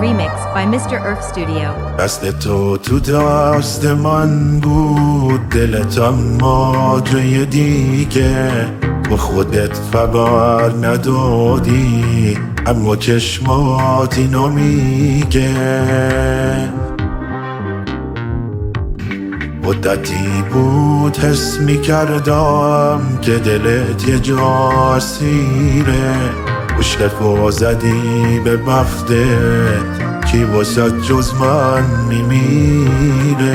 remix by Mr. Earth Studio. دست تو دست من بود، دلت اما جای دیگه، با خودت خبر ندادی، اما چشمات اینو میگه. مدتی بود حس میکردم که دلت یه جا سیره، اشرفو زدی به بختت، کی واسه جز من میمیره.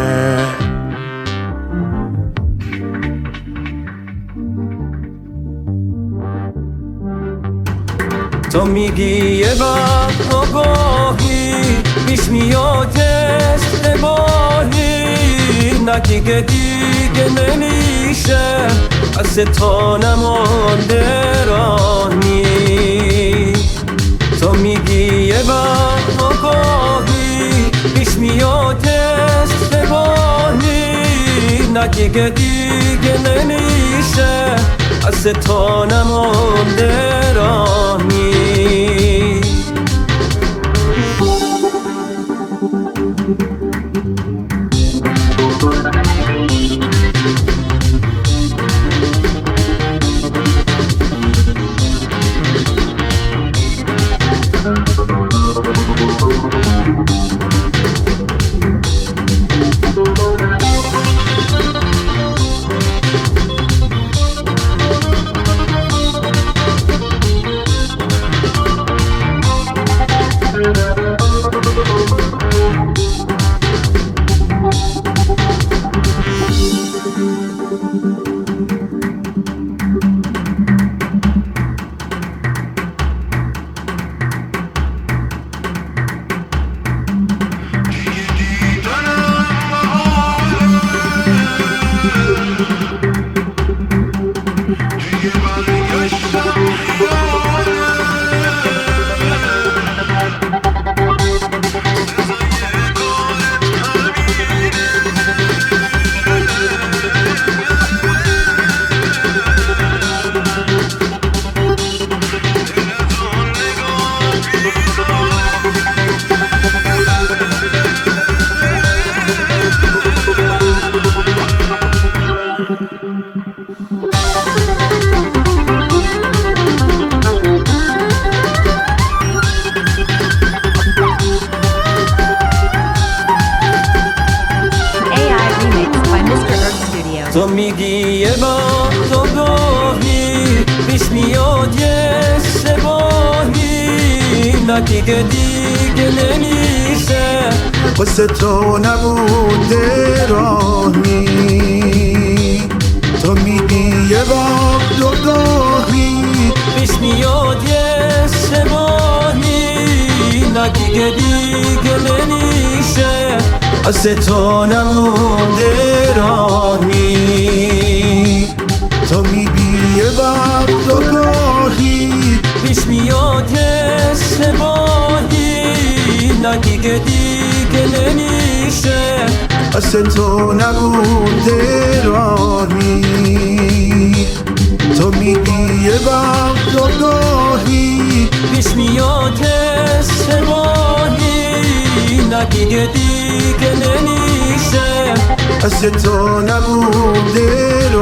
تو میگی یه وقت آگاهی پیش میاد اشتباهی، نه دیگه نمیشه از تا نمانده راهی. تو میگی یه وقت آگاهی پیش میاد اشتباهی، نه دیگه نمیشه از تا نمانده راهی. تو میگی یه وقت آگاهی پیش میاد یه اشتباهی، نه دیگه نمیشه واسه تو نبوده راهی. تو میگی یه وقت آگاهی پیش میاد یه اشتباهی، نه دیگه نمیشه از تو نمونده راهی. تو میگی یه وقت آگاهی پیش میاد اشتباهی، نه دیگه نمیشه از تو نبوده راهی. تو میگی یه وقت آگاهی پیش میاد اشتباهی، نه دیگه نمیشه از تو نبوده